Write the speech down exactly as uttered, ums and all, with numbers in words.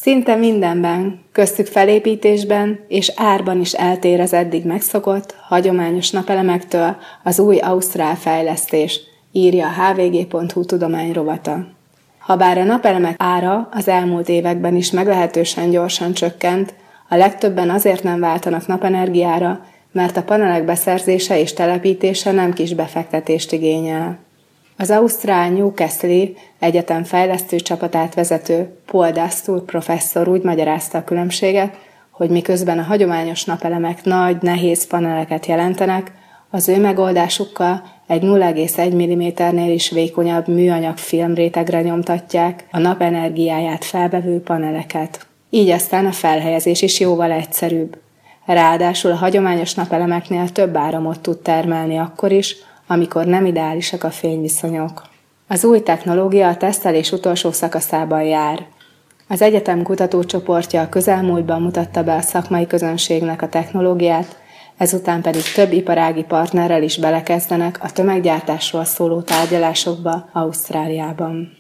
Szinte mindenben, köztük felépítésben és árban is eltér az eddig megszokott, hagyományos napelemektől az új ausztrál fejlesztés, írja a há vé gé pont hú tudományrovata. Habár a napelemek ára az elmúlt években is meglehetősen gyorsan csökkent, a legtöbben azért nem váltanak napenergiára, mert a panelek beszerzése és telepítése nem kis befektetést igényel. Az ausztrál Newcastle egyetem fejlesztő csapatát vezető Paul Dastur professzor úgy magyarázta a különbséget, hogy miközben a hagyományos napelemek nagy, nehéz paneleket jelentenek, az ő megoldásukkal egy nulla egész egy milliméternél is vékonyabb műanyag filmrétegre nyomtatják a napenergiáját felvevő paneleket. Így aztán a felhelyezés is jóval egyszerűbb. Ráadásul a hagyományos napelemeknél több áramot tud termelni akkor is, amikor nem ideálisak a fényviszonyok. Az új technológia a tesztelés utolsó szakaszában jár. Az egyetem kutatócsoportja a közelmúltban mutatta be a szakmai közönségnek a technológiát, ezután pedig több iparági partnerrel is belekezdenek a tömeggyártásról szóló tárgyalásokba Ausztráliában.